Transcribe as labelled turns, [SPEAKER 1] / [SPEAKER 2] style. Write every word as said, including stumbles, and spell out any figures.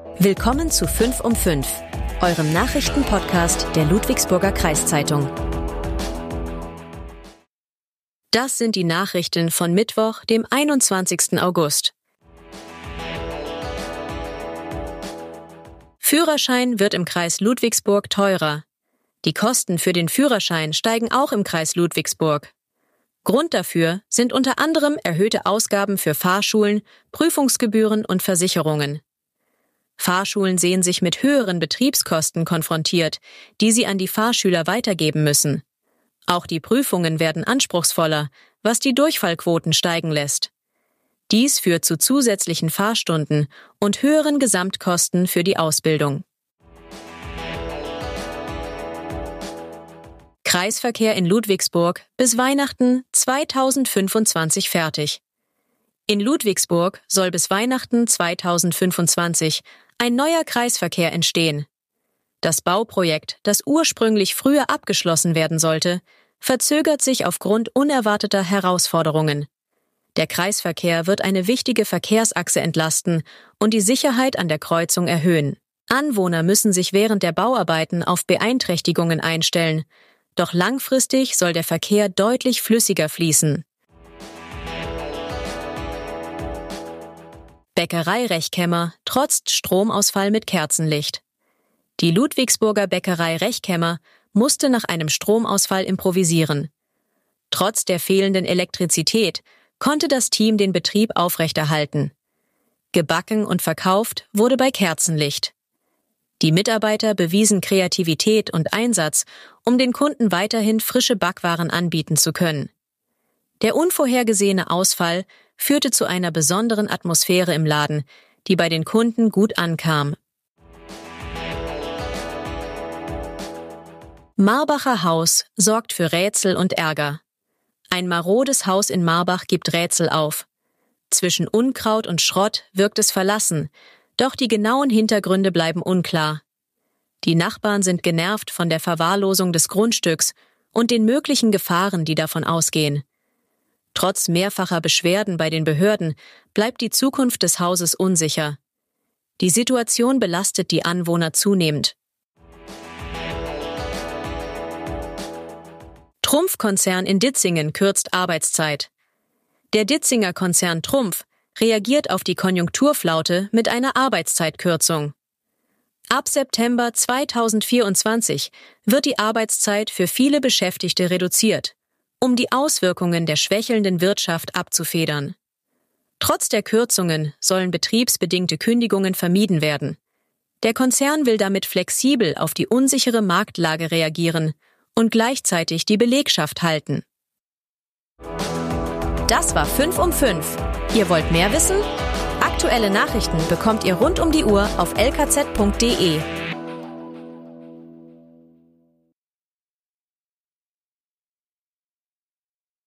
[SPEAKER 1] Willkommen zu fünf um fünf, eurem Nachrichtenpodcast der Ludwigsburger Kreiszeitung. Das sind die Nachrichten von Mittwoch, dem einundzwanzigsten August. Führerschein wird im Kreis Ludwigsburg teurer. Die Kosten für den Führerschein steigen auch im Kreis Ludwigsburg. Grund dafür sind unter anderem erhöhte Ausgaben für Fahrschulen, Prüfungsgebühren und Versicherungen. Fahrschulen sehen sich mit höheren Betriebskosten konfrontiert, die sie an die Fahrschüler weitergeben müssen. Auch die Prüfungen werden anspruchsvoller, was die Durchfallquoten steigen lässt. Dies führt zu zusätzlichen Fahrstunden und höheren Gesamtkosten für die Ausbildung. Kreisverkehr in Ludwigsburg bis Weihnachten zweitausendfünfundzwanzig fertig. In Ludwigsburg soll bis Weihnachten zweitausendfünfundzwanzig ein neuer Kreisverkehr entstehen. Das Bauprojekt, das ursprünglich früher abgeschlossen werden sollte, verzögert sich aufgrund unerwarteter Herausforderungen. Der Kreisverkehr wird eine wichtige Verkehrsachse entlasten und die Sicherheit an der Kreuzung erhöhen. Anwohner müssen sich während der Bauarbeiten auf Beeinträchtigungen einstellen, doch langfristig soll der Verkehr deutlich flüssiger fließen. Bäckerei Rechkemmer trotzt Stromausfall mit Kerzenlicht. Die Ludwigsburger Bäckerei Rechkemmer musste nach einem Stromausfall improvisieren. Trotz der fehlenden Elektrizität konnte das Team den Betrieb aufrechterhalten. Gebacken und verkauft wurde bei Kerzenlicht. Die Mitarbeiter bewiesen Kreativität und Einsatz, um den Kunden weiterhin frische Backwaren anbieten zu können. Der unvorhergesehene Ausfall führte zu einer besonderen Atmosphäre im Laden, die bei den Kunden gut ankam. Marbacher Haus sorgt für Rätsel und Ärger. Ein marodes Haus in Marbach gibt Rätsel auf. Zwischen Unkraut und Schrott wirkt es verlassen, doch die genauen Hintergründe bleiben unklar. Die Nachbarn sind genervt von der Verwahrlosung des Grundstücks und den möglichen Gefahren, die davon ausgehen. Trotz mehrfacher Beschwerden bei den Behörden bleibt die Zukunft des Hauses unsicher. Die Situation belastet die Anwohner zunehmend. Trumpf-Konzern in Ditzingen kürzt Arbeitszeit. Der Ditzinger Konzern Trumpf reagiert auf die Konjunkturflaute mit einer Arbeitszeitkürzung. Ab September zweitausendvierundzwanzig wird die Arbeitszeit für viele Beschäftigte reduziert, um die Auswirkungen der schwächelnden Wirtschaft abzufedern. Trotz der Kürzungen sollen betriebsbedingte Kündigungen vermieden werden. Der Konzern will damit flexibel auf die unsichere Marktlage reagieren und gleichzeitig die Belegschaft halten. Das war fünf um fünf. Ihr wollt mehr wissen? Aktuelle Nachrichten bekommt ihr rund um die Uhr auf l k z punkt d e.